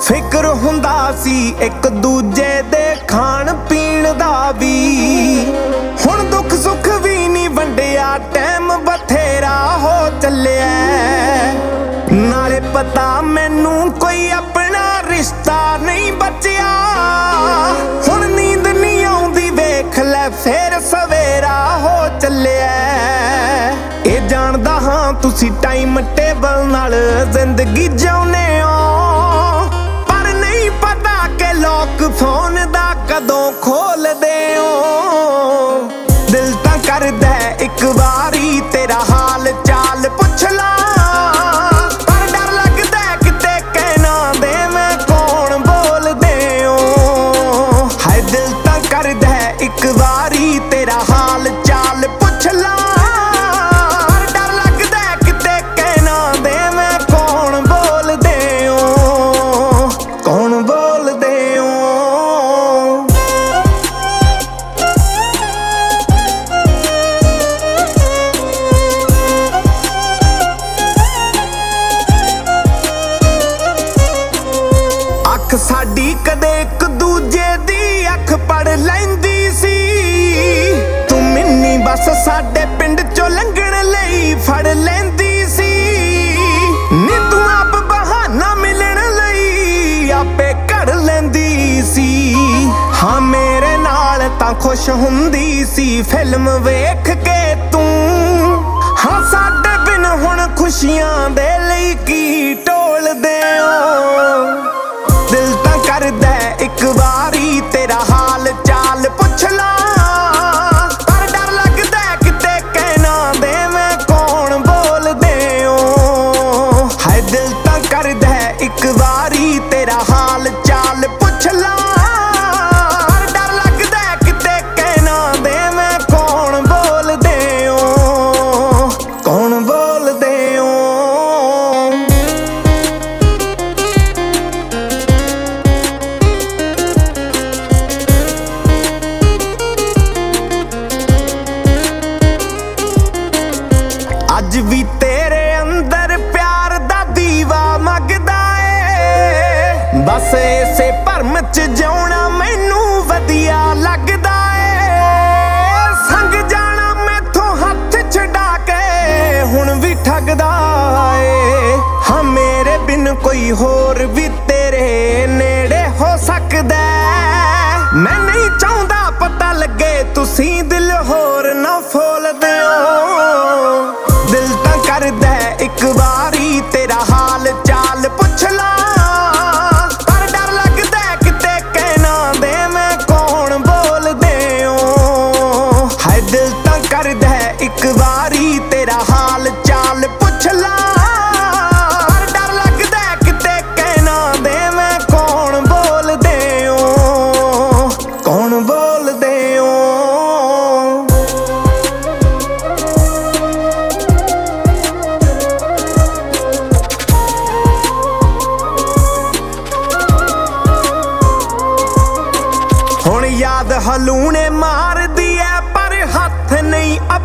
ਫਿਕਰ ਹੁੰਦਾ ਸੀ ਇੱਕ ਦੂਜੇ ਦੇ ਖਾਣ ਪੀਣ ਦਾ ਵੀ। ਹੁਣ ਦੁੱਖ ਸੁੱਖ ਵੀ ਨਹੀਂ ਵੰਡਿਆ, ਟਾਈਮ ਬਥੇਰਾ ਹੋ ਚੱਲਿਆ। ਨਾਲੇ ਪਤਾ ਮੈਨੂੰ ਕੋਈ ਆਪਣਾ ਰਿਸ਼ਤਾ ਨਹੀਂ ਬਚਿਆ। ਹੁਣ ਨੀਂਦ ਨਹੀਂ ਆਉਂਦੀ ਵੇਖ ਲੈ ਫੇਰ ਸਵੇਰਾ ਹੋ ਚੱਲਿਆ। ਇਹ ਜਾਣਦਾ ਹਾਂ ਤੁਸੀਂ ਟਾਈਮ ਟੇਬਲ ਨਾਲ ਜ਼ਿੰਦਗੀ ਜਿਉਂਦੇ ਹੋ, ਪਰ ਨਹੀਂ ਪਤਾ ਕਿ ਲੋਕ ਫੋਨ ਦਾ ਕਦੋਂ ਖੋਲਦੇ ਹੋ। ਦਿਲ ਤਾਂ ਕਰਦਾ ਇੱਕ ਵਾਰੀ ਤੇਰਾ ਹਾਲ ਚਾਲ ਪੁੱਛ ਲਾ, ਪਰ ਡਰ ਲੱਗਦਾ ਕਿਤੇ ਕਹਿਣਾ ਦੇਵੇਂ ਕੌਣ ਬੋਲਦੇ ਹੋ। ਹਾਏ ਦਿਲ ਤਾਂ ਕਰਦਾ ਇੱਕ ਵਾਰੀ ਤੇਰਾ ਹਾਲ ਚਾਲ ਪੁੱਛ ਲਾ, ਪਰ ਡਰ ਲੱਗਦਾ ਕਿਤੇ ਕਹਿਣਾ ਦੇਵੇਂ ਕੌਣ ਬੋਲਦੇ ਹੋ, ਕੌਣ ਬੋਲਦੇ ਹੋ। ਅੱਖ ਸਾਡੀ ਕਦੇ ਇੱਕ ਦੂਜੇ ਦੀ ਅੱਖ ਪੜ ਲੈਂਦੀ ਸੀ। ਤੂੰ ਮਿੰਨੀ ਬਸ ਸਾਡੇ ਪਿੰਡ ਚੋਂ ਲੰਘਣ ਲਈ ਫੜ ਲੈਂਦੀ ਸੀ। ਨੀ ਤੂੰ ਆਪ ਬਹਾਨਾ ਮਿਲਣ ਲਈ ਆਪੇ ਘੜ ਲੈਂਦੀ ਸੀ। ਹਾਂ ਮੇਰੇ ਨਾਲ ਤਾਂ ਖੁਸ਼ ਹੁੰਦੀ ਸੀ ਫਿਲਮ ਵੇਖ ਕੇ ਤੂੰ। ਹਾਂ ਸਾਡੇ ਬਿਨ ਹੁਣ ਖੁਸ਼ੀਆਂ ਦੇ ਲਈ ਕੀ ਢੋਲਦੇ ਹੋ। ਦਿਲ ਤਾਂ ਕਰਦਾ ਇੱਕ ਵਾਰੀ ਤੇਰਾ ਹਾਲ ਚਾਲ ਪੁੱਛ ਲਾ, ਪਰ ਡਰ ਲੱਗਦਾ ਕਿਤੇ ਕਹਿਣਾ ਦੇਵੇਂ ਕੌਣ ਬੋਲਦੇ ਹੋ। ਹਾਏ ਦਿਲ ਤਾਂ ਕਰਦਾ ਇੱਕ ਵਾਰੀ ਤੇਰਾ ਹਾਲ ਚਾਲ ਪੁੱਛ ਲਾ, ਪਰ ਡਰ ਲੱਗਦਾ ਕਿਤੇ ਕਹਿਣਾ ਦੇਵੇਂ ਕੌਣ ਬੋਲਦੇ ਹੋ, ਕੌਣ ਬੋਲਦੇ ਹੋ। ਅੱਜ ਵੀ ਤੇਰੇ ਅੰਦਰ ਪਿਆਰ ਦਾ ਦੀਵਾ ਮਗਦਾ ਏ। ਬਸ ਇਸੇ ਭਰਮ ਚ ਜਿਉਣਾ ਮੈਨੂੰ ਵਧੀਆ ਲੱਗਦਾ ਏ। ਸੰਗ ਜਾਣਾ ਮੈਥੋਂ ਹੱਥ ਛਡਾ ਕੇ ਹੁਣ ਵੀ ਠੱਗਦਾ ਏ। ਹਾਂ ਮੇਰੇ ਬਿਨ ਕੋਈ ਹੋਰ ਵੀ ਤੇਰੇ ਨੇੜੇ ਹੋ ਸਕਦਾ। ਮੈਂ ਨਹੀਂ ਚਾਹੁੰਦਾ ਪਤਾ ਲੱਗੇ ਤੁਸੀਂ ਦਿਲ ਹੋਰ ਨਾ ਫੋਲਦੇ ਹੋ। ਦਿਲ ਤਾਂ ਕਰਦਾ ਇੱਕ ਵਾਰੀ ਤੇਰਾ ਹਾਲ ਚਾਲ ਪੁੱਛ ਲਾ, ਪਰ ਡਰ ਲੱਗਦਾ ਕਿਤੇ ਕਹਿਣਾ ਦੇਵੇਂ ਕੌਣ ਬੋਲਦੇ ਹੋ। ਹਾਏ ਦਿਲ ਤਾਂ ਕਰਦਾ ਇੱਕ ਵਾਰੀ ਤੇਰਾ ਹਾਲ ਚਾਲ ਪੁੱਛ ਲਾ, ਪਰ ਡਰ ਲੱਗਦਾ ਕਿਤੇ ਕਹਿਣਾ ਦੇਵੇਂ ਕੌਣ ਬੋਲਦੇ ਹੋ, ਕੌਣ ਬੋਲਦੇ ਹੋ। ਹੁਣ ਯਾਦ ਹਲੂਣੇ ਮਾਰਦੀ ਐ ਪਰ ਹੱਥ ਨਹੀਂ